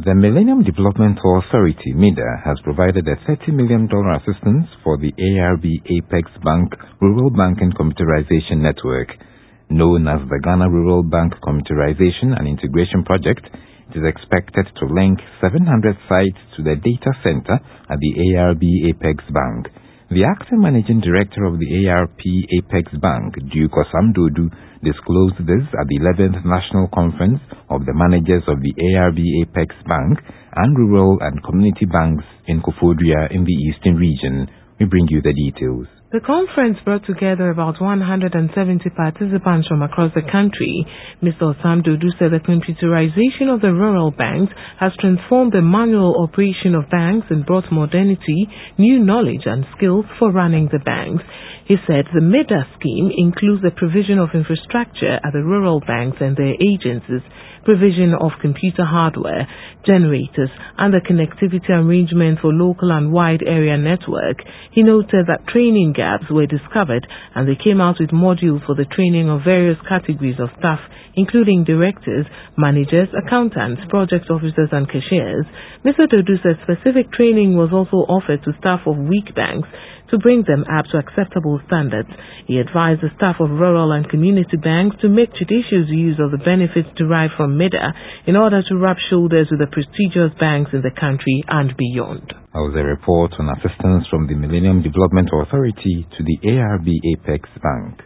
The Millennium Development Authority, MIDA, has provided a $30 million assistance for the ARB Apex Bank Rural Banking Computerization Network. Known as the Ghana Rural Bank Computerization and Integration Project, it is expected to link 700 sites to the data center at the ARB Apex Bank. The acting managing director of the ARB Apex Bank, Duke Osamdodu, disclosed this at the 11th National Conference of the Managers of the ARB Apex Bank and Rural and Community Banks in Koforidua in the Eastern Region. We bring you the details. The conference brought together about 170 participants from across the country. Mr. Osamdodu said the computerization of the rural banks has transformed the manual operation of banks and brought modernity, new knowledge and skills for running the banks. He said the MIDA scheme includes the provision of infrastructure at the rural banks and their agencies, provision of computer hardware, generators, and the connectivity arrangement for local and wide area network. He noted that training gaps were discovered and they came out with modules for the training of various categories of staff, including directors, managers, accountants, project officers, and cashiers. Mr. Dodu said specific training was also offered to staff of weak banks to bring them up to acceptable standards. He advised the staff of rural and community banks to make judicious use of the benefits derived from MIDA in order to rub shoulders with the prestigious banks in the country and beyond. That was a report on assistance from the Millennium Development Authority to the ARB Apex Bank.